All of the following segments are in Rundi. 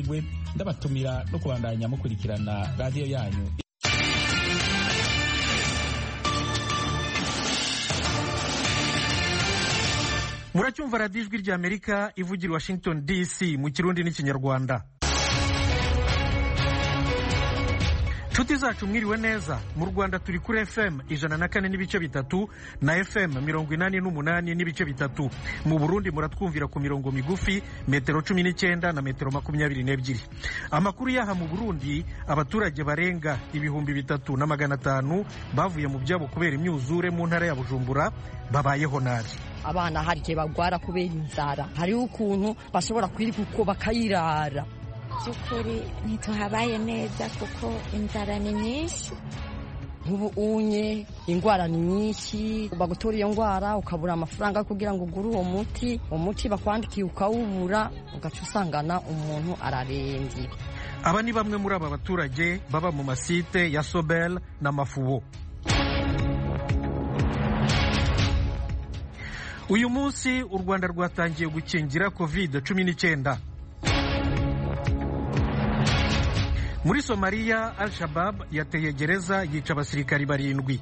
amahirwe ndabatumira no kubandanya mukurikirana radiyo yanyu. Muracyumva radiyo ijwi ry'Amerika ivugira i Washington DC mu Kirundi n'Ikinyarwanda. Nshuti zacu mwiriwe neza. Mu Rwanda turi kuri FM 104.3 na FM 88.3. Mu Burundi muratwumvira ku mirongo migufi metero 19 na metero 22. Amakuru yaha mu Burundi, abaturage barenga 3,500 bavuye mu byabo kubera imyuzure mu ntara ya Bujumbura babayeho nabi. Abana harike bagwara kubera inzara, hari ukuntu bashobora kwirika uko bakayirara. Byukuri ntituhabaye neza kuko inzara ni nyinshi. Ubu unye ingwara ni nyinshi, bagutora iyo ngwara ukabura amafaranga kugira ngo ugure uwo muti bakwandikiye ukawubura, ugaca usangana umuntu ararembye. Aba ni bamwe muri aba baturage baba mu masite ya Sobel na Mafubo. Uyu munsi u Rwanda rwatangiye gukingira COVID-19. Muri Somalia, Al-Shabaab yateye gereza yica abasirikari 7.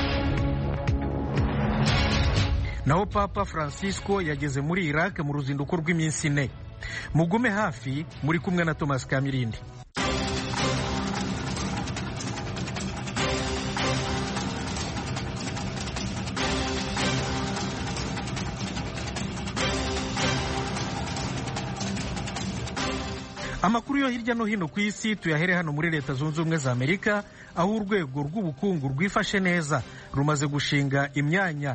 Naho Papa Francisco yageze muri Iraq mu ruzinduko rw'iminsi 4. Mugume hafi muri kumwe na Thomas Kamirindi. Amakuru yo hirya no hino ku isi tuyahere hano muri Leta Zunze Ubumwe za Amerika, aho urwego rw'ubukungu rwifashe neza rumaze gushinga imyanya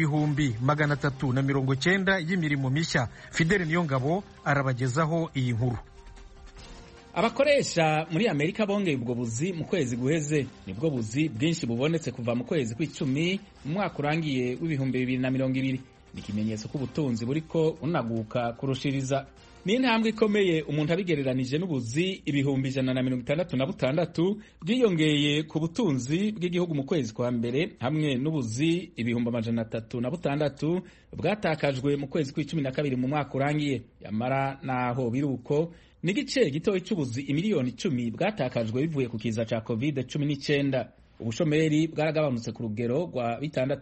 390 y'imirimo mishya. Fidel Niyongabo arabagezaho iyi nkuru. Abakoresha muri Amerika bongeye ubwo buzi mu kwezi guheze. Nibwo buzi bwinshi bubonetse kuva mu kwezi kw'icumi mu mwaka urangiye w'2020. Ni ikimenyetso ko ubutunzi buriko unaguka kurushiriza. Ni intambwe ikomeye umuntu abigereranije n'ubuzi 166 bwiyongeye ku butunzi bw'igihugu mu kwezi kwa mbere, hamwe n'ubuzi 306 bwatakajwe mu kwezi kw'icumi na kabiri mu mwaka urangiye. Yamara naho biruko, n'igice gitoyi cy'ubuzi imiliyoni 10 bwatakajwe bivuye ku kiza ca COVID-19. Ubushomeri bwaragabanutse ku rugero rwa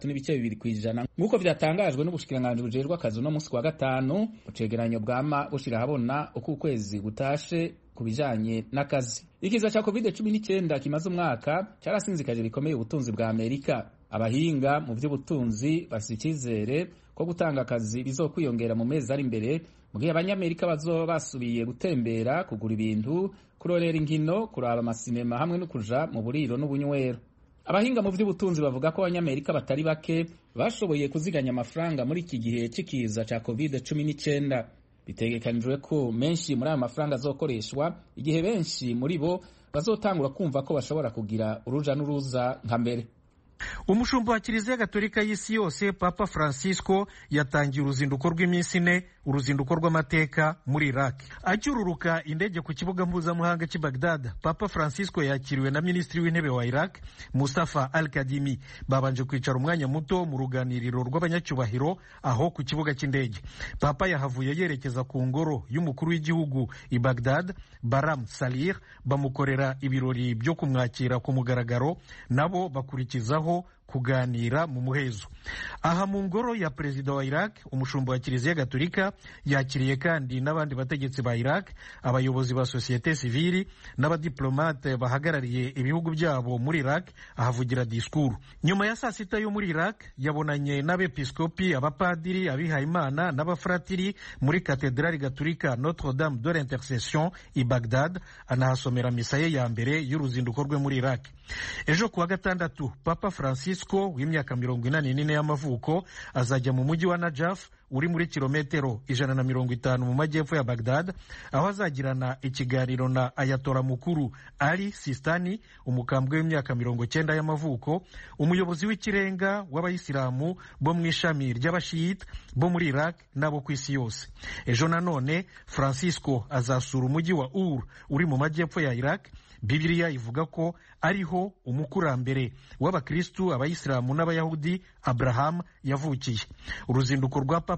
6.2% nk'uko vyatangajwe n'ubushikiranganji bujejwe akazi no musi wa gatanu mu cegeranyo bwama bushira habona uko ukwezi gutashe kubijanye n'akazi. Ikiza ca COVID-19 kimaze umwaka cyarasinzikaje bikomeye ubutunzi bwa Amerika. Abahinga mu vy'ubutunzi bafite icyizere ko gutanga akazi bizokwiyongera mu mezi ari imbere, mu gihe abanyamerika bazoba basubiye gutembera, kugura ibintu, kurorera inkino, kuraba amasinema hamwe no kuja mu buriro n'ubunywero. Abahinga mu vy'ubutunzi bavuga ko abanyamerika batari bake bashoboye kuziganya amafaranga muri iki gihe c'ikiza ca COVID-19. Bitegekanijwe ko menshi muri aya mafaranga azokoreshwa igihe benshi muri bo bazotangura kumva ko bashobora kugira uruja n'uruza nka mbere. Umushumba wa Kiliziya Gatolika y'isi yose Papa Francisco yatangiye uruzinduko rw'iminsi 4, uruzinduko rw'amateka muri Iraq. Acyururuka indege ku kibuga mpuzamahanga cy'i Baghdad, Papa Francisco yakiriwe na Minisitiri w'Intebe wa Iraq Mustafa Al-Kadhimi. Babanje kwicara umwanya muto mu ruganiriro rw'abanyacyubahiro aho ku kibuga cy'indege. Papa yahavuye yerekeza ku ngoro y'umukuru w'igihugu i Baghdad, Baram Salih, bamukorera ibirori byo kumwakira ku mugaragaro, nabo bakurikizaho kuganira mu muhezo. Aha mu ngoro ya perezida wa Iraq, umushumba wa Kiliziya Gatolika yakiriye kandi n'abandi bategetsi ba Iraq, abayobozi ba societe civile n'abadiplomate bahagarariye ibihugu byabo muri Iraq. Ahavugira diskuru. Nyuma ya saa sita yo muri Iraq yabonanye n'abepiskopi, abapadiri, abihayimana n'abafratiri muri katedrali Gatolika Notre Dame de l'Intercession i Baghdad, anahasomera misa ye ya mbere y'uruzinduko rwe muri Iraq. Ejo kuwa gatandatu Papa Francisco w'imyaka 84 y'amavuko azajya mu mujyi wa Najaf uri muri kilometero 150 mu majyepfo ya Baghdad, aho azagirana ikiganiro na Ayatollah mukuru Ali Sistani, umukambwe w'imyaka 90 y'amavuko, umuyobozi w'ikirenga w'abayisilamu bo mu ishami ry'abashiyita bo muri Iraq nabo ku isi yose. Ejo nanone Francisco azasura umujyi wa Ur uri mu majyepfo ya Iraq. Bibiliya ivuga ko ariho umukurambere w'abakristu, abayisilamu n'abayahudi Abraham yavukiye. Uruzinduko rwa Papa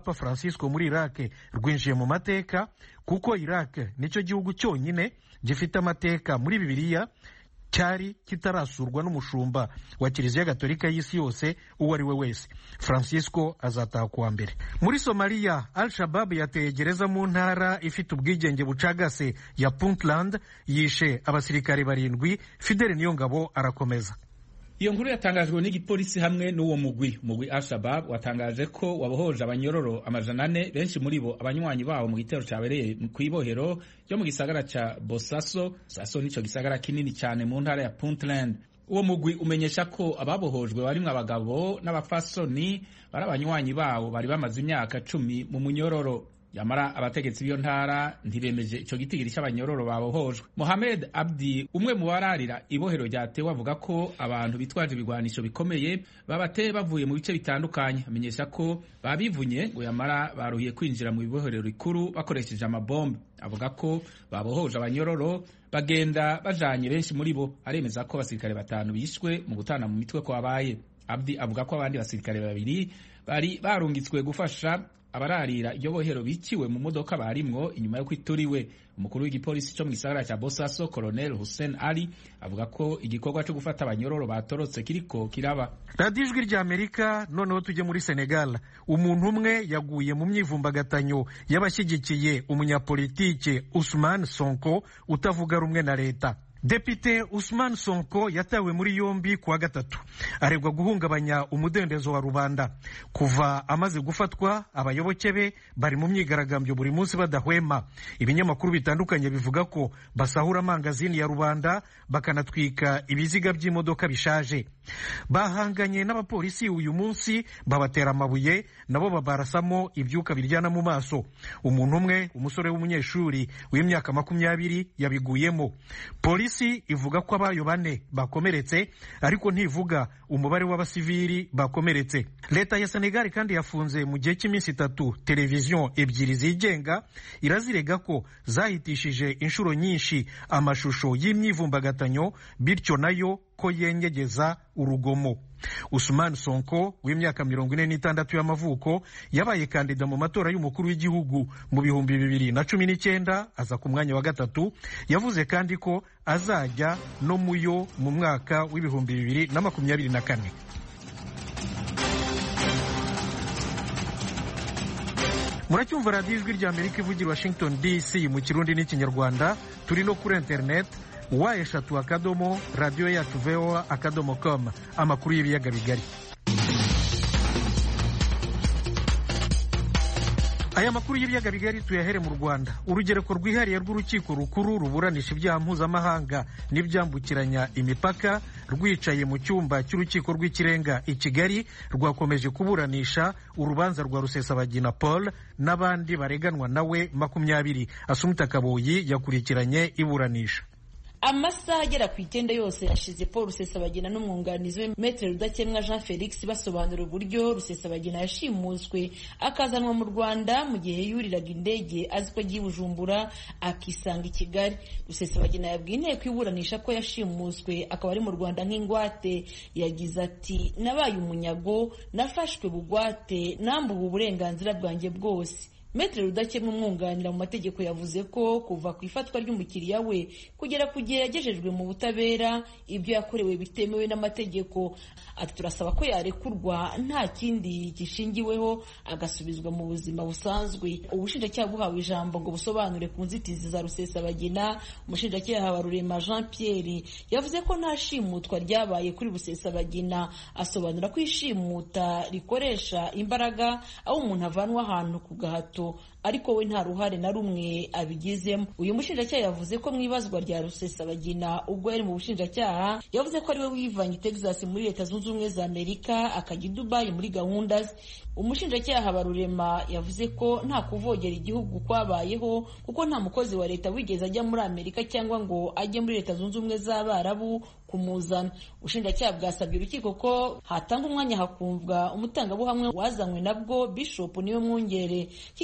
papa Francisco muri Iraq rwinjiye mu mateka kuko Iraq nicyo gihugu cyonyine gifite amateka muri Bibiliya cyari kitarasurwa n'umushumba wa Kiliziya Gatolika y'isi yose uwo ari we wese. Francisco azataha kuwa mbere. Muri Somalia, Al-Shabaab yateye gereza mu ntara ifite ubwigenge bucagase ya Puntland, yishe abasirikare 7. Fidel Niyongabo arakomeza. Iyo nkuru yatangajwe n'igipolisi hamwe n'uwo mugwi Al-Shabaab watangaje ko wabohoje abanyororo 400, benshi muri bo abanywanyi bawo mu gitero cyabereye ku ibohero ryo mu gisagara ca Bosaso. Saso nico gisagara kinini cyane mu ntara ya Puntland. Uwo mugwi umenyesha ko ababohojwe barimwe abagabo n'abafasoni bari abanywanyi bawo bari bamaze imyaka 10 mu munyororo. Yamara abategetsi b'iyo ntara ntibemeje ico gitigiri cy'abanyororo babohojwe. Mohamed Abdi, umwe mu bararira ibohero ryatewe, avuga ko abantu bitwaje ibigwanisho bikomeye babateye bavuye mu bice bitandukanye. Amenyesha ko babivunye ngo yamara baruhiye kwinjira mu ibohero rikuru bakoresheje amabombe. Avuga ko babohoje abanyororo bagenda bajanye benshi muri bo. Aremeza ko abasirikare 5 bishwe mu gutana mu mitwe kwabaye. Abdi avuga ko abandi basirikare 2 bari barungitswe gufasha abararira iryo bohero biciwe mu modoka barimwo inyuma yo kwituriwe. Umukuru w'igipolisi cyo mu gisagara cya Bosaso, Colonel Hussein Ali, avuga ko igikorwa cyo gufata abanyororo batorotse kiriko kiraba. Radio Ijwi ry'Amerika. Noneho tujye muri Senegal. Umuntu umwe yaguye mu myivumbagatanyo y'abashyigikiye umunyapolitike Ousmane Sonko utavuga rumwe na leta. Depite Ousmane Sonko yatawe muri yombi kuwa gatatu, aregwa guhungabanya umudendezo wa rubanda. Kuva amaze gufatwa, abayoboke be bari mu myigaragambyo buri munsi badahwema. Ibinyamakuru bitandukanye bivuga ko basahura amangazini ya rubanda bakanatwika ibiziga by'imodoka bishaje. Bahanganye n'abapolisi uyu munsi, babatera amabuye, nabo babarasamo ibyuka biryana mu maso. Umuntu umwe, umusore w'umunyeshuri w'imyaka 20, yabiguyemo. Polisi ivuga ko abayo 4 bakomeretse, ariko ntivuga umubare w'abasivili bakomeretse. Leta ya Senegal kandi yafunze mu gihe cy'iminsi 3 televiziyo 2 zigenga, irazirega ko zahitishije inshuro nyinshi amashusho y'imyivumbagatanyo, bityo nayo ko yenyegeza urugomo. Ousmane Sonko w'imyaka 46 y'amavuko yabaye kandida mu matora y'umukuru w'igihugu mu 2019, aza ku mwanya wa 3. Yavuze kandi ko azajya no muyo mu mwaka w'2024. Muracyumva Radio Ijwi ry'Amerika ivugira Washington DC mu Kirundi n'Ikinyarwanda. Turi no kuri internet eshatu radio yacu voa.com. Amakuru y'ibiyaga bigari. Aya makuru y'ibiyaga bigari tuyahere mu Rwanda. Urugereko rwihariye rw'urukiko rukuru ruburanisha ibyaha mpuzamahanga n'ibyambukiranya imipaka rwicaye mu cyumba cy'urukiko rw'ikirenga i Kigali rwakomeje kuburanisha urubanza rwa Rusesabagina Paul n'abandi bareganwa nawe 20. Asumta Kaboyi yakurikiranye iburanisha. Amasaha agera ku 9 yose yashize Paul Rusesabagina n'umwunganizi we Maître Rudakemwa Jean Felix basobanura uburyo Rusesabagina yashimuswe akazanwa mu Rwanda mu gihe yuriraga indege aziko agiye Bujumbura akisanga i Kigali. Rusesabagina yabwiye inteko iburanisha ko yashimuswe akaba ari mu Rwanda nk'ingwate. Yagize ati, nabaye umunyago, nafashwe bugwate, nambuwe uburenganzira bwanjye bwose. Maître Rudakemwa umwunganira mu mategeko yavuze ko kuva ku ifatwa ry'umukiriya we kugera ku gihe yagejejwe mu butabera ibyo yakorewe bitemewe n'amategeko. Ati, turasaba ko yarekurwa nta kindi gishingiweho agasubizwa mu buzima busanzwe. Ubushinjacyaha buhawe ijambo ngo busobanure ku nzitizi za Rusesabagina. Umushinjacyaha Habarurema Jean Pierre yavuze ko nta shimutwa ryabaye kuri Rusesabagina. Asobanura ko ishimuta rikoresha imbaraga aho umuntu avanwa ahantu ku gahato, ariko we nta ruhare na rumwe abigizemo. Uyu mushinjacyaha yavuze ko mwibazwa rya Rusesabagina ubwo yari mu bushinjacyaha yavuze ko ariwe wivanye Texas muri Leta Zunze Ubumwe za Amerika akajya i Dubai muri gahunda ze. Umushinjacyaha Habarurema yavuze ko nta kuvogera igihugu kwabayeho kuko nta mukozi wa leta wigeze ajya muri Amerika cyangwa ngo ajye muri Leta Zunze Ubumwe z'Abarabu kumuzana. Ubushinjacyaha bwasabye urukiko ko hatanga umwanya hakumvwa umutangabuhamwe wazanywe nabwo Bishop niwe mwungere. Iki cyifuzo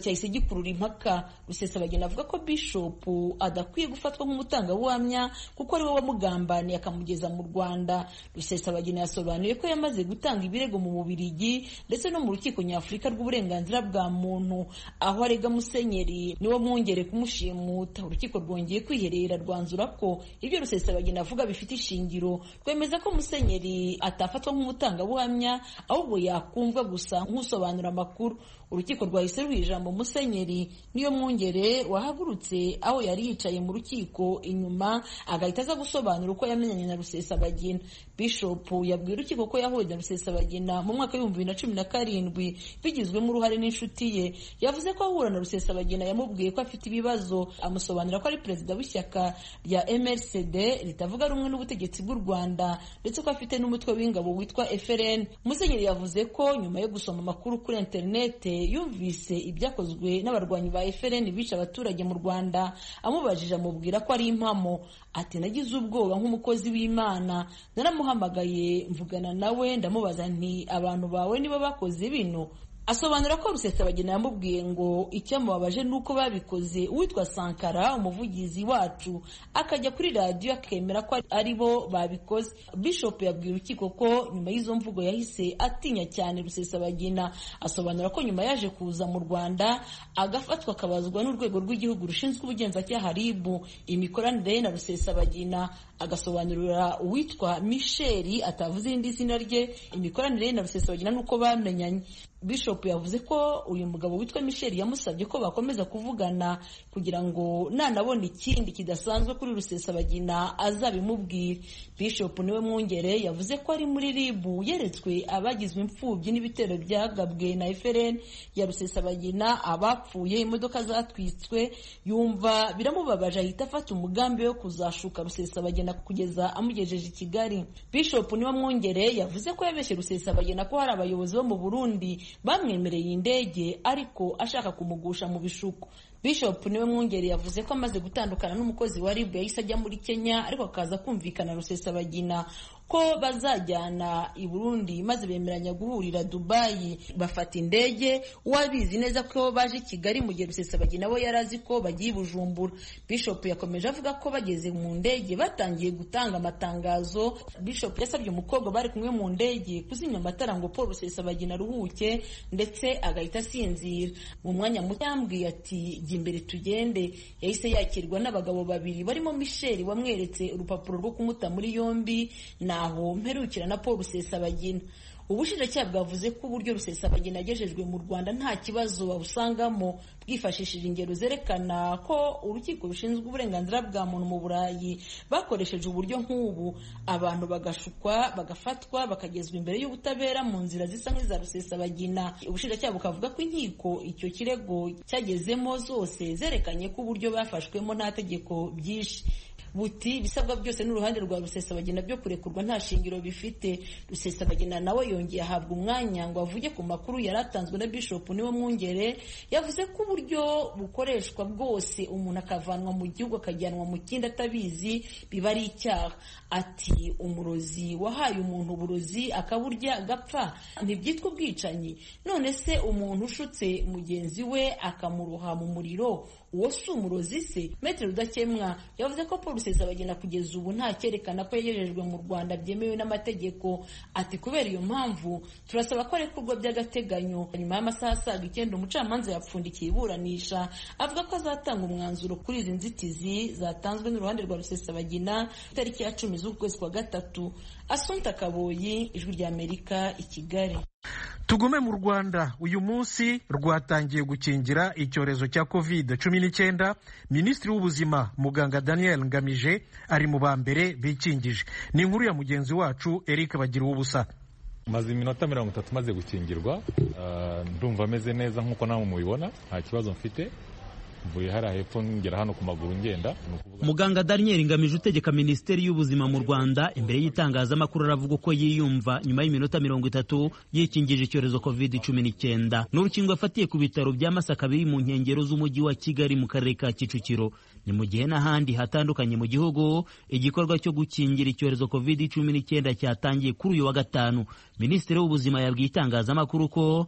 cyahise gikurura impaka. Rusesabagina avuga ko Bishop adakwiye gufatwa nk'umutangabuhamya kuko ari we wamugambaniye akamugeza mu Rwanda. Rusesabagina yasobanuye ko yamaze gutanga ibirego mu Bubiligi ndetse no mu rukiko nyafurika rw'uburenganzira bwa muntu, aho arega Musenyeri niwo mwongere kumushimuta. Urukiko rwongeye kwiherera rwanzura ko ibyo Rusesabagina avuga bifite ishingiro, rwemeza ko Musenyeri atafatwa nk'umutangabuhamya ahubwo yakumva gusa nk'usobanura amakuru. Urukiko rwahise ruha ijambo Musenyeri niyo mwongere wahagurutse aho yari yicaye mu rukiko inyuma agahita aza gusobanura uko yamenyanye na Rusesabagina. Bishop yabwiye urukiko ko yahuye na Rusesabagina mu mwaka w'ibihumbi 2017 bigizwemo uruhare n'inshuti ye. Yavuze ko ahura na Rusesabagina yamubwiye ko afite ibibazo, amusobanura ko ari perezida w'ishyaka rya MRCD ritavuga rumwe n'ubutegetsi bw'u Rwanda ndetse ko afite n'umutwe w'ingabo witwa FRN. Musenyeri yavuze ko nyuma yo gusoma amakuru kuri internet yumvise ibyakozwe n'abarwanyi ba FRN bica abaturage mu Rwanda, amubajije amubwira ko ari impamo. Ati nagize ubwoba nk'umukozi w'Imana, naramuhamagaye mvugana nawe ndamubaza nti abantu bawe nibo bakoze bino. Asobanura ko Rusesabagina yamubwiye ngo icyamubabaje nuko babikoze uwitwa Sankara umuvugizi wacu akajya kuri radio akemera ko ari bo babikoze. Bishop yabwiye urukiko ko nyuma y'izo mvugo yahise atinya cyane Rusesabagina. Asobanura ko nyuma yaje kuza mu Rwanda agafatwa akabazwa n'urwego rw'igihugu rushinzwe ubugenzacyaha RIB imikoranire na Rusesabagina. Agasobanurira uwitwa Michel atavuze irindi zina rye imikoranire na Rusesabagina nuko bamenyanye. Bishop yavuze ko uyu mugabo witwa Michel yamusabye ko bakomeza kuvugana kugira ngo nanabona ikindi kidasanzwe kuri Rusesabagina azabimubwira. Bishop niwe mwongere yavuze ko ari muri RIB yeretswe abagizwe imfubyi n'ibitero byagabwe na FRN ya Rusesabagina, abapfuye, imodoka zatwitswe, yumva biramubabaje ahita afata umugambi wo kuzashuka Rusesabagina kugeza amugejeje i Kigali. Bishop niwe mwongere yavuze ko yabeshye Rusesabagina ko hari abayobozi bo mu Burundi bamwemereye indege ariko ashaka kumugusha mu bishuko. Bishop niwe mwongere yavuze ko amaze gutandukana n'umukozi wa RIB yahise ajya muri Kenya ariko akaza kumvikana Rusesabagina ko bazajyana i Burundi maze bemeranya guhurira Dubai, bafata indege. Uwabizi neza ko baje Kigali mu gihe Rusesabagina bo yarazi ko bagiye Bujumbura. Bishop yakomeje avuga ko bageze mu ndege batangiye gutanga amatangazo. Bishop yasabye umukobwa bari kumwe mu ndege kuzimya amatara ngo Paul Rusesabagina aruhuke ndetse agahita asinzira. Mu mwanya muto yambwiye ati jya imbere tugende. Yahise yakirwa n'abagabo babiri barimo Michel wamweretse urupapuro rwo kumuta muri yombi naho mperukira na Paul Rusesabagina. Ubushinjacyaha bwavuze ko uburyo Rusesabagina yagejejwe mu Rwanda nta kibazo babusangamo, bwifashishije ingero zerekana ko urukiko rushinzwe uburenganzira bwa muntu mu Burayi bakoresheje uburyo nk'ubu, abantu bagashukwa, bagafatwa, bakagezwa imbere y'ubutabera mu nzira zisa nk'iza Rusesabagina. Ubushinjacyaha bukavuga ko inkiko icyo kirego cyagezemo zose zerekanye ko uburyo bafashwemo nta tegeko byinshi. Buti bisabwa byose n'uruhande rwa Rusesabagina byo kurekurwa nta shingiro bifite. Rusesabagina nawe yongeye ahabwa umwanya ngo avuge ku makuru yaratanzwe na Bishop niwe mwongere. Yavuze ko uburyo bukoreshwa bwose umuntu akavanwa mu gihugu akajyanwa mu kindi atabizi biba ari icyaha. Ati umurozi wahaye umuntu uburozi akaburya agapfa ntibyitwa ubwicanyi. None se umuntu ushutse mugenzi we akamuroha mu muriro uwo si umurozi se? Maître Rudakemwa yavuze ko Paul Rusesabagina kugeza ubu nta cyerekana ko yagejejwe mu Rwanda byemewe n'amategeko. Ati kubera iyo mpamvu turasaba ko arekurwa by'agateganyo. Nyuma y'amasaha asaga 9 umucamanza yapfundikiye iburanisha avuga ko azatanga umwanzuro kuri izi nzitizi zatanzwe n'uruhande rwa Rusesabagina tariki ya 10 z'ukwezi kwa gatatu. Assumpta Kaboyi, Ijwi ry'Amerika, i Kigali. Tugume mu Rwanda. Uyu munsi rwatangiye gukingira icyorezo cya COVID-19. Minisitiri w'Ubuzima Muganga Daniel Ngamije ari mu bambere bikingije. Ni inkuru ya mugenzi wacu Eric Bagiruwubusa. Maze iminota 30 maze gukingirwa, ndumva ameze neza nkuko namwe mubibona, nta kibazo mfite. Mvuye hara hepfo ngera hano ku maguru ngenda. Muganga Daniel Ngamije utegeka Minisiteri y'Ubuzima mu Rwanda imbere y'itangazamakuru aravuga ko yiyumva nyuma y'iminota 30 yikingije icyorezo COVID-19. N'urukingo afatiye ku bitaro bya Masaka biri mu nkengero z'umujyi wa Kigali mu karere ka Kicukiro. Ni mu gihe n'ahandi hatandukanye mu gihugu igikorwa cyo gukingira icyorezo COVID-19 cyatangiye kuri uyu wa gatanu. Minisitiri w'Ubuzima yabwiye itangazamakuru ko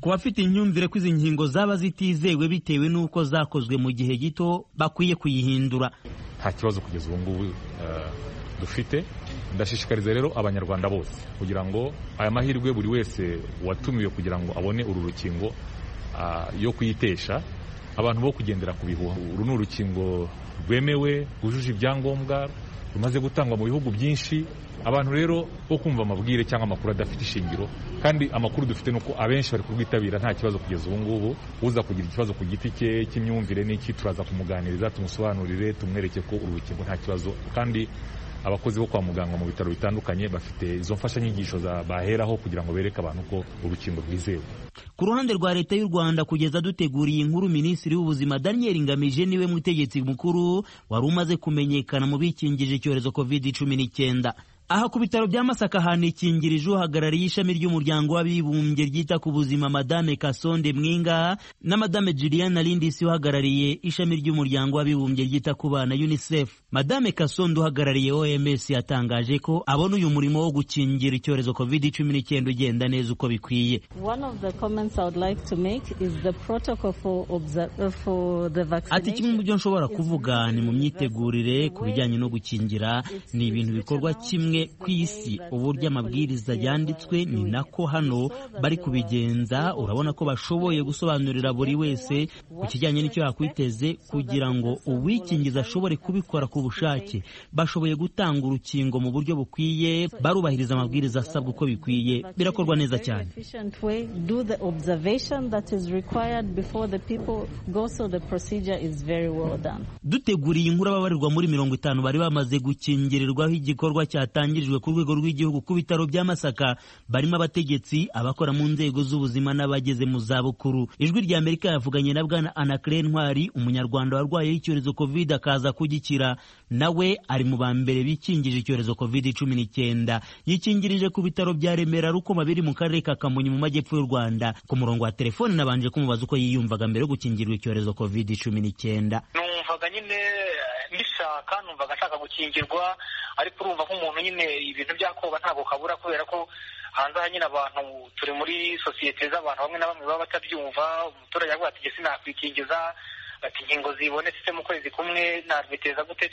ku bafite imyumvire ko izi nkingo zaba zitizewe bitewe n'uko zakozwe mu gihe gito bakwiye kuyihindura. Nta kibazo kugeza ubu ngubu dufite. Ndashishikariza rero abanyarwanda bose kugira ngo aya mahirwe buri wese watumiwe kugira ngo abone uru rukingo yo kuyitesha, abantu bo kugendera ku bihuha. Uru ni urukingo rwemewe, rwujuje ibyangombwa, rumaze gutangwa mu bihugu byinshi. Abantu rero bo kumva amabwire cyangwa amakuru adafite ishingiro, kandi amakuru dufite nuko abenshi bari kurwitabira nta kibazo kugeza ubu ngubu. Uza kugira ikibazo ku giti cye cy'imyumvire n'iki, turaza kumuganiriza, tumusobanurire, tumwereke ko uru rukingo nta kibazo, kandi abakozi bo kwa muganga mu bitaro bitandukanye bafite izo mfashanyigisho baheraho kugira ngo bereke abantu ko urukingo rwizewe. Ku ruhande rwa leta y'u Rwanda, kugeza duteguriye inkuru, Minisitiri w'Ubuzima Daniel Ngamije niwe mutegetsi mukuru wari umaze kumenyekana mu bikingije icyorezo COVID-19. Aha ku bitaro bya Masaka hanikingirije uhagarariye ishami ry'umuryango w'abibumbye ryita ku buzima Madame Kasonde Mwinga na Madame Juliana Lindisi uhagarariye ishami ry'umuryango w'abibumbye ryita ku bana UNICEF. Madame Kasonde uhagarariye OMS yatangaje ko abona uyu murimo wo gukingira icyorezo COVID-19 ugenda neza uko bikwiye. One of the comments I would like to make is the protocol for the vaccination. Ati kimwe mu byo nshobora kuvuga ni mu myitegurire ku bijyanye no gukingira, ni ibintu bikorwa kimwe ku isi. Uburyo amabwiriza yanditswe ni nako hano bari kubigenza. Urabona ko bashoboye gusobanurira buri wese ku kijyanye n'icyo yakwiteze kugira ngo uwikingiza ashobore kubikora ku bushake. Bashoboye gutanga urukingo mu buryo bukwiye, barubahiriza amabwiriza asabwa uko bikwiye, birakorwa neza cyane. Duteguriye inkuru ababarirwa muri 50 bari bamaze gukingirirwaho igikorwa cyatangirijwe ku rwego rw'igihugu ku bitaro bya Masaka, barimo abategetsi, abakora mu nzego z'ubuzima n'abageze mu zabukuru. Ijwi rya Amerika yavuganye na Bwana Anaclet Ntwari, umunyarwanda warwaye icyorezo COVID akaza kugikira. Nawe ari mu bambere bikingije icyorezo COVID-19. Yikingirije ku bitaro bya Remera Rukoma biri mu karere ka Kamonyi mu majyepfo y'u Rwanda. Ku murongo wa telefone nabanje kumubaza uko yiyumvaga mbere yo gukingirwa icyorezo COVID-19. Numvaga nyine mbishaka, numvaga nshaka gukingirwa, ariko urumva nk'umuntu nyine ibintu byakoba ntabwo kabura, kubera ko hanze aha nyine abantu turi muri sosiyete z'abantu bamwe na bamwe baba batabyumva. Umuturage avuga ati ese nakwikingiza, ati inkingo zibonetse mu kwezi kumwe narwiteza gute,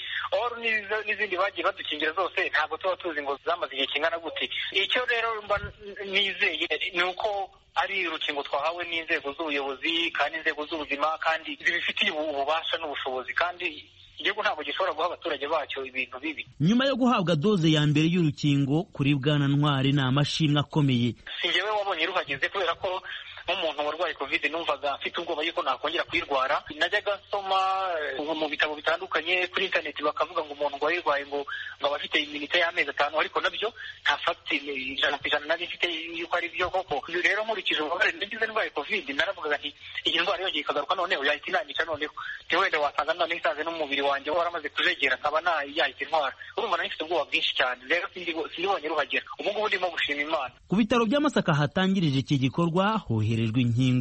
n'izindi bagiye badukingira zose ntabwo tuba tuzi ngo zamaze igihe kingana gute. Icyo rero mba nizeye ni uko ari urukingo twahawe n'inzego z'ubuyobozi kandi inzego z'ubuzima, kandi zibifitiye ububasha n'ubushobozi, kandi igihugu ntabwo gishobora guha abaturage bacyo ibintu bibi. Nyuma yo guhabwa doze ya mbere y'urukingo, kuri Bwana Ntwari ni amashimwe akomeye. Si njyewe wabonye ruhageze, kubera ko nk'umuntu warwaye COVID numvaga mfite ubwoba yuko nakongera kuyirwara. Najyaga nsoma mu bitabo bitandukanye, kuri internet bakavuga ngo umuntu wayirwaye ngo aba afite iminite y'amezi 5, ariko nabyo nta fact 100% nari mfite yuko ari byo koko. Rero nkurikije ububabare nagize ndwaye COVID, naravugaga nti iyi ndwara yongeye ikagaruka noneho yahita inanyica, noneho wenda wasanga none isaze n'umubiri wanjye waramaze kujegera, nkaba yahita intwara. Urumva nari mfite ubwoba bwinshi cyane, rero sindibonye ruhagera. Ubu ngubu ndimo gushima Imana. Ku bitaro bya Masaka hatangirije iki gikorwa hoherejwe inkingo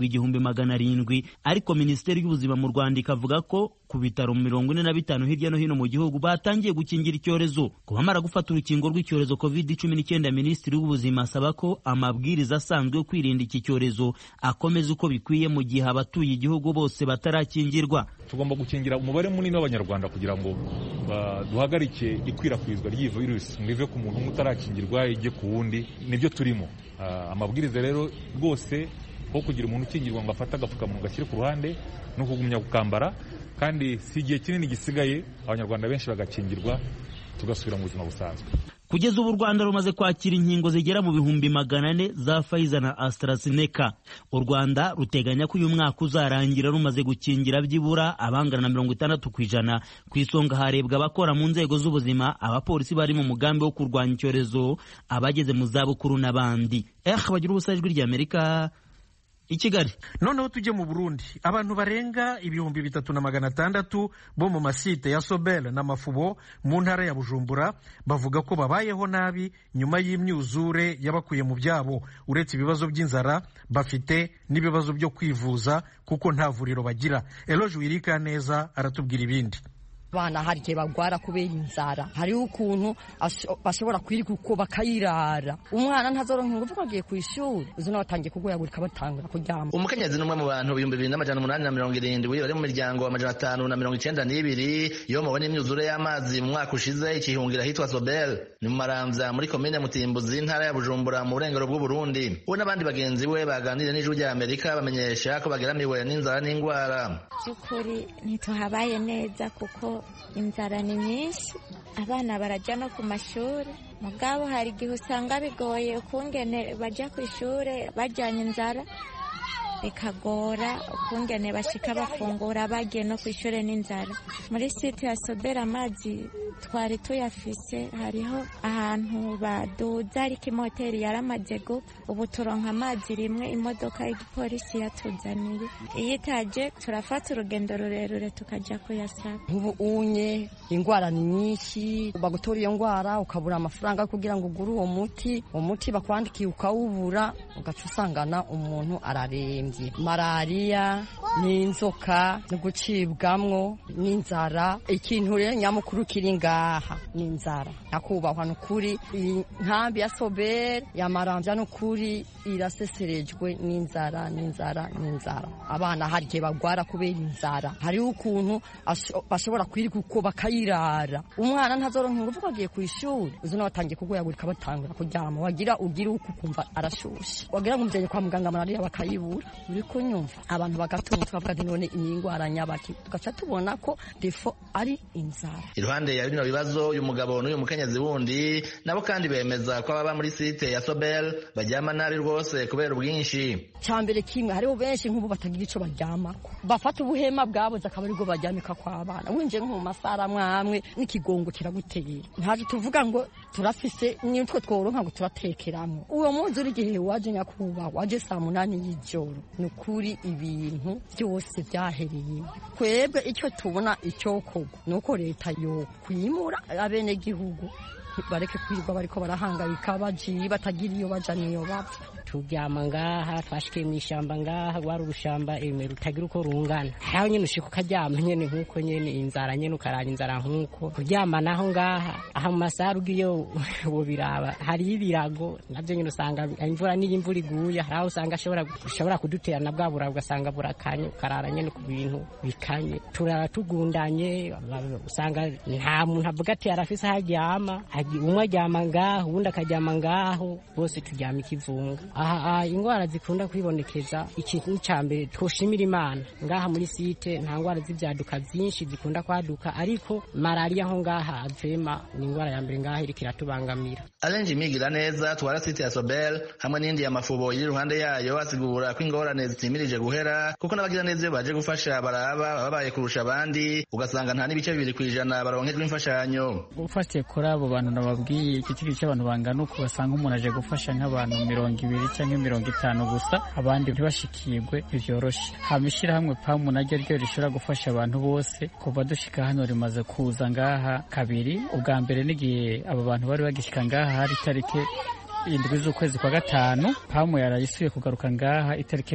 700, ariko Minisiteri y'Ubuzima mu Rwanda ikavuga ko ku bitaro 45 hirya no hino mu gihugu batangiye gukingira icyorezo. Ku bamara gufata urukingo rw'icyorezo COVID-19, Minisitiri w'Ubuzima asaba ko amabwiriza asanzwe yo kwirinda iki cyorezo akomeza uko bikwiye mu gihe abatuye igihugu bose batarakingirwa. Tugomba gukingira umubare munini w'abanyarwanda kugira ngo duhagarike ikwirakwizwa ry'iyi virus, ngive ku muntu mutarakingirwa ijye ku wundi. Nibyo turimo. Amabwiriza rero rwose ko kugira umuntu ukingirwa ngo afate agapfukamunwa gashyire ku ruhande no kugumya gukambara, kandi si igihe kinini gisigaye abanyarwanda benshi bagakingirwa tugasubira mu buzima busanzwe. Kugeza ubu u Rwanda rumaze kwakira inkingo zigera mu 400 za Pfizer na AstraZeneca. U Rwanda ruteganya ko uyu mwaka uzarangira rumaze gukingira byibura abangana na 60%. Ku isonga harebwa abakora mu nzego z'ubuzima, abapolisi bari mu mugambi wo kurwanya icyorezo, abageze mu zabukuru n'abandi. Bagira ubusa Ijwi rya Amerika i Kigali. Noneho tujye mu Burundi. Abantu barenga 3600 bo mu masite ya Sobel na Mafubo mu ntara ya Bujumbura bavuga ko babayeho nabi nyuma y'imyuzure yabakuye mu byabo. Uretse ibibazo by'inzara, bafite n'ibibazo byo kwivuza kuko nta vuriro bagira. Eloge Wirika neza aratubwira ibindi. abana hari igihe bagwara kubera inzara, hariho ukuntu bashobora kwirirwa uko bakayirara, umwana ntazoronka ingufu ko agiye kw'ishuri, uzi n'abatangiye kugoyagurika batangura kuryama. Umukenyezi n'umwe mu bantu 2870 bari mu miryango 592 yo mubona imyuzure y'amazi mu mwaka ushize ikihungira hitwa Sobel ni mu Maramvya muri komine Mutimbuzi intara ya Bujumbura mu burengero bw'u Burundi. We n'abandi bagenzi we baganiriye n'ijwi rya Amerika bamenyesha ko bageramiwe n'inzara n'ingwara. Byukuri ntituhabaye neza kuko inzara ni nyinshi, abana barajya no ku mashuri, mugabo hari igihe usanga bigoye ukungene bajya ku ishuri bajyanye inzara, bikagora ukungene bashika bafungura bagiye no ku ishuri n'inzara. Muri site ya Sobera amazi twari tuyafise, hariho ahantu baduza ariko imoteri yaramaze gupfa, ubu turonka amazi rimwe imodoka y'igipolisi yatuzaniye, iyo itaje turafata urugendo rurerure tukajya kuyasaba. Ubu unye ingwara ni nyinshi, bagutora iyo ngwara ukabura amafaranga kugira ngo ugure uwo muti bakwandikiye ukawubura, ugaca usangana umuntu ararembye. Malaria n'inzoka no gucibwamwo n'inzara, ikintu rero nyamukuru kiri ngaha n'inzara. Nakubahwa n'ukuri inkambi ya Sobel ya Maramvya n'ukuri iraseserejwe n'inzara. Abana hari igihe bagwara kubera inzara, hariho ukuntu bashobora kwirirwa uko bakayirara, umwana ntazoronka ingufu ko agiye kw'ishuri, uzi n'abatangiye kugoyagurika batangura kuryama, wagira ugire uko ukumva arashushe, wagira ngo umujyanye kwa muganga malaria bakayibura. Uri kunyumva? Abantu bagatunga tukavuga ati none ingwara nyabaki, tugaca tubona ko defo ari inzara. Iruhande ya bino bibazo uyu mugabo n'uyu mukenyezi wundi nabo kandi bemeza ko ababa muri site ya Sobel baryama nabi rwose kubera ubwinshi. Cyambere kimwe hariho benshi nk'ubu batagira ico baryamako, bafata ubuhema bwaboze akaba aribwo baryamika kwa abana, winje nko mu masara mwamwe n'ikigongo kiraguteye, ntaje tuvuga ngo turafise n'utwo tworonka ngo turatekeramo. Uwo munsi uri gihe waje nyakuba waje saa 8 y'ijoro, nukuri ibintu byose byahereye. Kwebwe icyo tubona icyokorwa nuko leta yo kwimura abene gihugu bareke kwirirwa bariko barahangayika baji batagira iyo baja niyo bapfa. Turyama ngaha twashikiye mu ishamba ngaha rwari urushamba emera utagira uko rungana, haho nyene ushika ukaryama nyene nkuko nyene inzara nyene ukarara inzara nkuko kuryama naho ngaha aha mu masaha ugiyo biraba hari ibirago navyo nyene usanga imvura n'imvura iguye, haho usanga ashobora kuduterana bwabura ugasanga burakanye ukarara nyene ku bintu bikanye, turara tugundanye, usanga nta muntu avuga ati arafise haryama, umwe aryama ngaho uwundi akaryama ngaho, bose turyama ikivunga. Aha ingwara zikunda kwibonekeza, ikintu cyambere twoshimira Imana ngaha muri site nta ngwara z'ivyaduka byinshi zikunda kwaduka, ariko malaria ho ngaha avema ni ingwara ya mbere ngaha iriko iratubangamira. Alenji migira neza twara site ya Sobel hamwe n'indi ya mafubo iri ruhande yayo asigura ko ingorane zitimirije guhera, kuko n'abagira neza iyo baje gufasha baraba babaye kurusha abandi, ugasanga nta n'ibice 2% baronkejwe imfashanyo. Ufatiye kuri abo bantu nababwiye ikiciro cy'abantu bangana uko basanga umuntu aje gufasha nk'abantu 20 cyangwa 50 gusa, abandi ntibashikirwe ivyoroshe. Hamishira hamwe pamu naryo ryo rishobora gufasha abantu bose. Kuva dushika hano rimaze kuza ngaha kabiri, ubwa mbere n'igihe aba bantu bari bagishika ngaha hari tarike indwi z'ukwezi kwa gatanu, pamu yarayisuye kugaruka ngaha itariki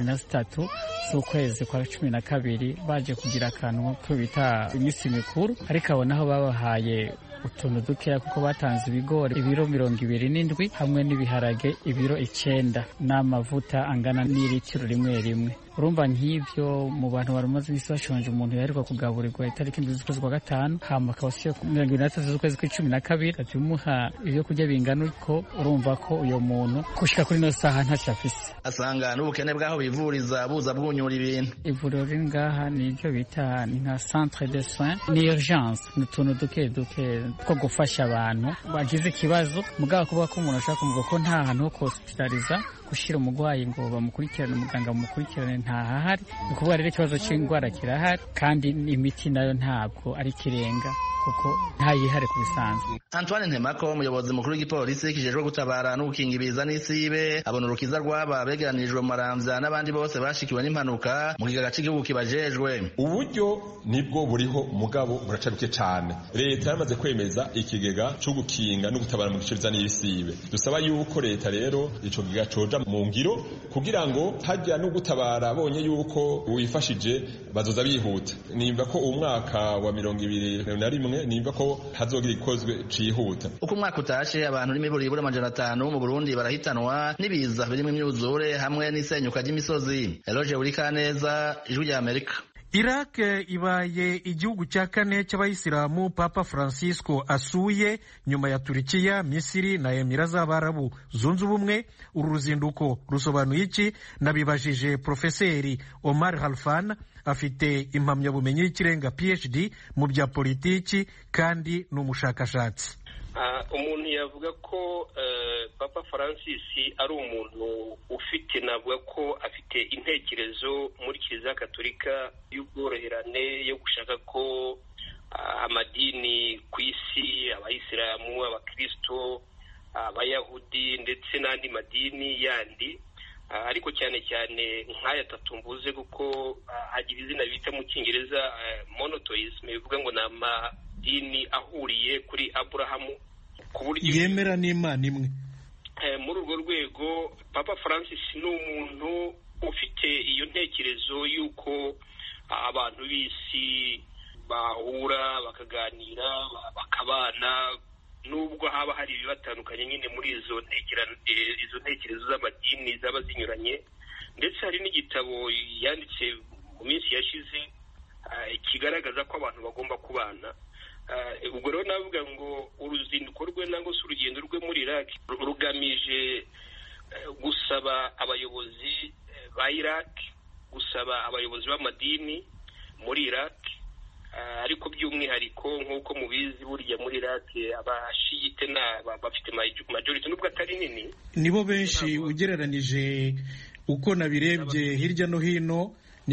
23 z'ukwezi kwa 12 baje kugira akantu ko bita imisi mikuru, ariko abo naho babahaye utuntu dukeya kuko batanze ibigori ibiro 27 hamwe n'ibiharage ibiro 9 n'amavuta angana n'ilitiro rimwe. Urumva nk'ivyo mu bantu baramaze imisi bashonje, umuntu yaheruka kugaburirwa itariki 7 z'ukwezi kwa gatanu, hama akabasiye 23 z'ukwezi kwa 12 atimuha ibyo kurya bingana uko, urumva ko uyo muntu kushika kuri no saha ntaco afise. Asanga n'ubukene bwaho bivuriza buza bwunyura ibintu. Ivuriro ringaha ni ibyo bita nka centre de soins ni urgence, n'utuntu duke two gufasha abantu bagize ikibazo, mugabo kuvuga ko umuntu ashaka kumva ko nta hantu ho hospitaliza gushira umugwayi ngo bamukurikirane, umuganga bamukurikirane ntahahari. Ukuvuga rero ikibazo cy'ingwara kirahari, kandi imiti nayo ntabwo ari kirenga kuko ntayihare ku bisanzwe. Antoine Ntemako umuyobozi mukuru w'igipolisi kijejwe gutabara no gukinga ibiza n'isibe abona urukiza rw'aba begeranijwe mu Maramvya n'abandi bose bashikiwe n'impanuka mu kigaga cy'igihugu kibajejwe. Uburyo nibwo buriho mugabo buracaruke cyane. Leta yamaze kwemeza ikigega cyo gukinga no gutabara mu gice biza n'isibe. Dusaba yuko leta rero ico giga coja mu ngiro kugira ngo hajya no gutabara abonye yuko wifashije bazoza bihuta. Nimba ko umwaka wa 2021 nimba ko hazogira ikozwe cihuta. Uko umwaka utashe abantu n'imiburibura 500 mu Burundi barahitanwa n'ibiza birimo imyuzure hamwe n'isenyuka ry'imisozi. Eloge Urikaneza, Ijwi rya Amerika. Iraq ibaye igihugu cya kane cy'abayisilamu Papa Francisco asuye nyuma ya Turikiya, Misiri na Emirates z'Abarabu zunze ubumwe. Uru ruzinduko rusobanuye iki? Nabibajije Profeseri Omar Halfan, afite impamyabumenyi y'ikirenga PhD mu bya politiki kandi n'umushakashatsi. Umuntu yavuga ko Papa Francis ari umuntu ufite, navuga ko afite intekerezo muri Kiliziya Gatolika y'ubworoherane yo gushaka ko amadini ku isi, abayisilamu, abakristo, abayahudi ndetse n'andi madini yandi, ariko cyane cyane nk'aya atatu mvuze kuko hagira izina bita mu Cyongereza monotheism, bivuga ngo ni amadini ahuriye kuri Aburahamu ku buryo yemera n'Imana imwe. Muri urwo rwego Papa Francis ni umuntu ufite iyo ntekerezo y'uko abantu b'isi bahura bakaganira bakabana, nubwo haba hari ibibatandukanye nyine muri izo ntekerezo z'amadini zaba zinyuranye. Ndetse hari n'igitabo yanditse mu minsi yashize kigaragaza ko abantu bagomba kubana. Ubwo rero navuga ngo uruzinduko rwe nangwa se urugendo rwe muri Iraq rugamije gusaba abayobozi ba Iraq, gusaba abayobozi b'amadini muri Iraq, ariko by'umwihariko nk'uko mubizi burya muri Iraq abashiyite bafite majority nubwo atari nini, nibo benshi ugereranije uko nabirebye hirya no hino. Ni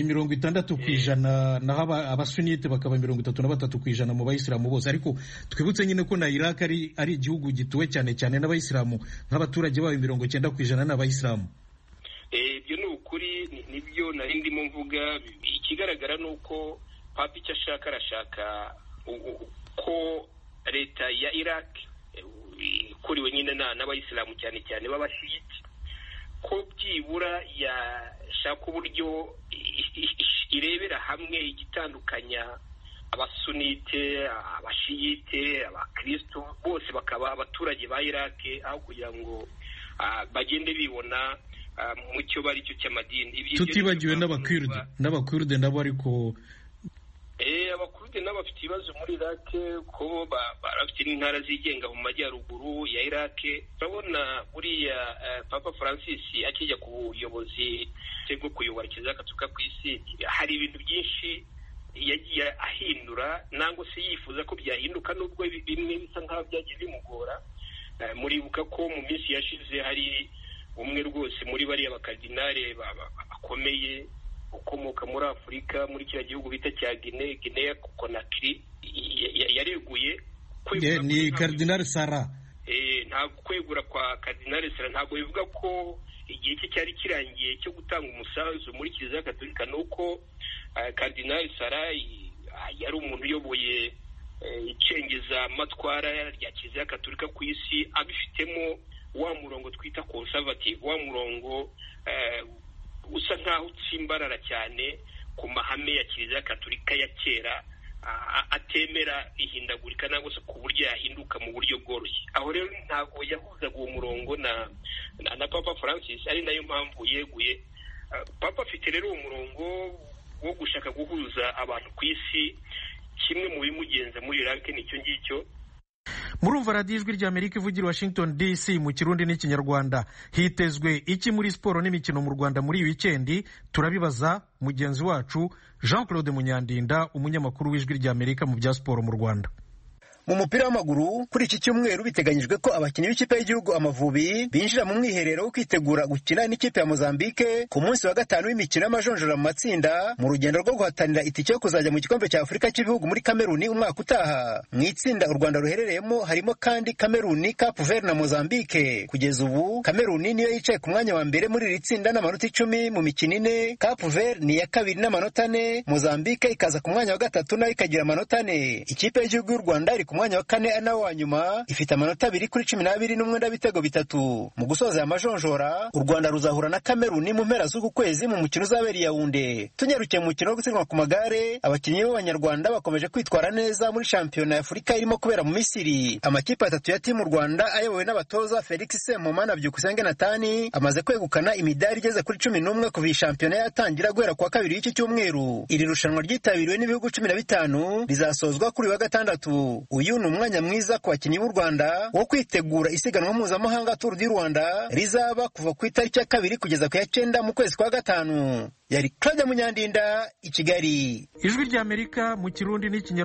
60% naho abasunite bakaba 33% mu bayisilamu bose. Ariko twibutse nyine ko na Iraq ari igihugu gituwe cyane cyane n'abayisilamu, nk'abaturage bayo 90% n'abayisilamu. Ibyo ni ukuri, nibyo nari ndimo mvuga. Ikigaragara ni uko Papa icyo ashaka, arashaka ko leta ya Iraq ikuriwe nyine n'abayisilamu cyane cyane b'abashiyite, ko byibura yashaka uburyo irebera hamwe igitandukanya abasunite, abashiyite, abakristo bose bakaba abaturage ba Iraq, aho kugira ngo bagende bibona mu cyo bari cyo cy'amadini. Tutibagiwe n'abakurde nabo, ariko abakurde nabo bafite ibibazo muri Iraq ko barafite n'intara zigenga mu majyaruguru ya Iraq. Urabona buriya Papa Francis akijya ku buyobozi bwo kuyobora Kiliziya Gatolika ku isi, hari ibintu byinshi yagiye ahindura nangwa se yifuza ko byahinduka, nubwo bimwe bisa nk'aho byagiye bimugora. Muribuka ko mu minsi yashize hari umwe rwose muri bariya bakardinale bakomeye ukomoka muri Afurika, muri kiriya gihugu bita cya Guinea Conakry, yareguye ni Cardinal Sara. Ntabwo kwegura kwa Cardinal Sara ntabwo bivuga ko igihe cye cyari kirangiye cyo gutanga umusanzu muri Kiliziya Gatolika, nuko Cardinal Sara yari umuntu uyoboye icengeza amatwara rya Kiliziya Gatolika ku isi, abifitemo wa murongo twita conservative, wa murongo usa nkaho utsimbarara cyane ku mahame ya Kiliziya Gatolika ya kera, atemera ihindagurika nangwa se ku buryo yahinduka mu buryo bworoshye. Aho rero ntabwo yahuzaga uwo murongo na Papa Francis, ari nayo mpamvu yeguye. Papa afite rero uwo murongo wo gushaka guhuza abantu ku isi. Kimwe mu bimugenza muri Iraq nicyo ngicyo. Murumva radiyo Ijwi rya Amerika ivugira Washington DC mu Kirundi n'Ikinyarwanda. Hitezwe iki muri siporo n'imikino mu Rwanda muri iyi wikendi? Turabibaza mugenzi wacu Jean Claude Munyandinda, umunyamakuru w'Ijwi rya Amerika mu bya siporo mu Rwanda. Mu mupira w'amaguru kuri iki cyumweru biteganyijwe ko abakinnyi b'ikipe y'igihugu Amavubi binjira mu mwiherero wo kwitegura gukina n'ikipe ya Mozambique ku munsi wa gatanu w'imikino y'amajonjora mu matsinda mu rugendo rwo guhatanira itike yo kuzajya mu gikombe cya Afurika cy'ibihugu muri Kameruni umwaka utaha. Mu itsinda u Rwanda ruherereyemo harimo kandi Kameruni, Cape Verde na Mozambique. Kugeza ubu Kameruni niyo yicaye ku mwanya wa mbere muri iri tsinda n'amanota 10 mu mikino ine, Cape Verde ni ya kabiri n'amanota 4, Mozambique ikaza ku mwanya wa gatatu nayo ikagira amanota 4. Ikipe y'igihugu y'u Rwanda iri ku mwanya wa 4 nawo wa nyuma ifite amanota 2 kuri 12 n'umwenda w'ibitego 3. Mu gusoza aya majonjora u Rwanda ruzahura na Kameruni mu mpera z'uku kwezi mu mukino uzabera i Yaounde. Tunyarukiye mu mukino wo gusiganwa ku magare, abakinnyi b'Abanyarwanda bakomeje kwitwara neza muri shampiyona ya Afurika irimo kubera mu Misiri. Amakipe atatu ya timu Rwanda ayobowe n'abatoza Felix Sempoma na Byukusenge Natani amaze kwegukana imidari igeze kuri 11 kuva shampiyona yatangira guhera kwa kabiri y'iki cyumweru. Iri rushanwa ryitabiriwe n'ibihugu 15 rizasozwa kuri wa gatandatu. Uyu ni umwanya mwiza ku bakinnyi b'u Rwanda wo kwitegura isiganwa mpuzamahanga Tour du Rwanda rizaba kuva ku itariki ya 2 kugeza ku ya 9 mu kwezi kwa gatanu. Yari Claude Munyandinda i Kigali. Ijwi ry'Amerika mu Kirundi n'ikinyarwanda.